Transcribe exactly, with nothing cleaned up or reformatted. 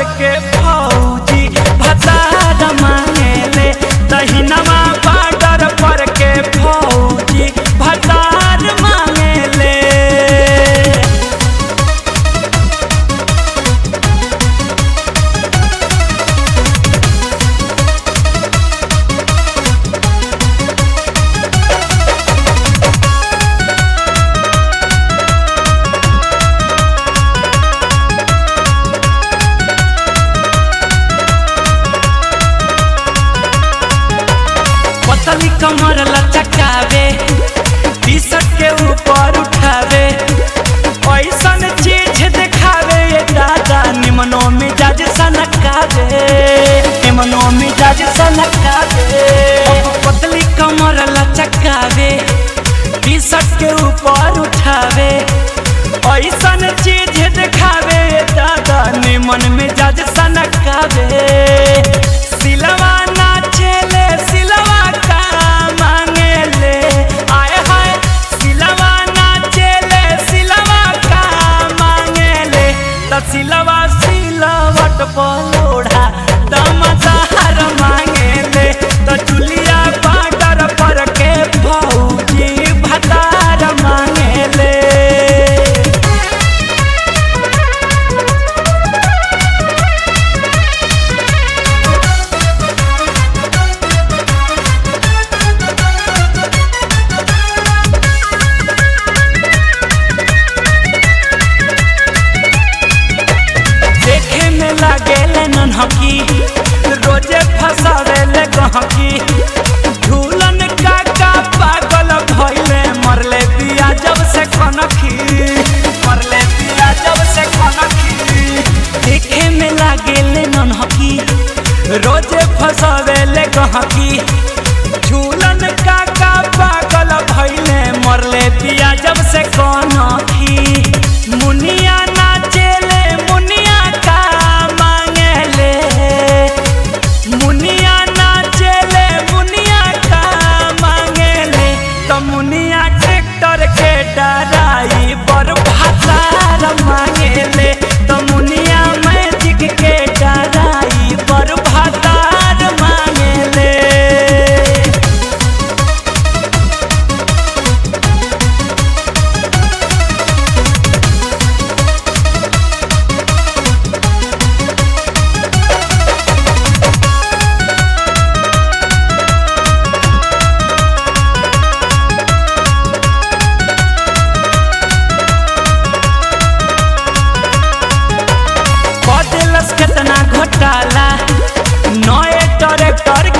के फौजी भतार मांगेले दहिनवा बॉर्डर पर के फौजी भतार मांगेले। पतली कमर लचकावे टी शर्ट के ऊपर उठावे ऐसन चीज दिखावे ये दादा निमनो मिजाज सनकावे निमनो मिजाज सनकावे। पतली कमर लचकावे टी शर्ट के ऊपर उठावे ऐसन चीज दिखावे ये दादा निमन मिजाज सनकावे। सिलवा नाचेले सिलवा का मांगेले आए हाय सिलवा नाचेले सिलवा का मांगेले त सिलवा सिलवट पलोढ़ा दमदार मांगेले त चुलिया बॉर्डर पर के फौजी भतार मांगेले। देखे में लागेले नन्हकी रोजे फसावेले गहकी झूलन काका पागल भइले मरले पिया जब से कनखी मरले पिया जब से कनखी। देखे में लागेले नन्हकी रोजे फसावेले गहकी झूलन काका पागल भइले मरले पिया जब से कनखी। मुनिया नाचेले मुनिया का मांगेले मुनिया नाचेले मुनिया का मांगेले तो मुनिया ट्रैक्टर के डराई बर भतार मांगेले तो मुनिया मैजिक के डराई बर भतार मांगेले। बदलस केतना घोटाला नए ट्रैक्टर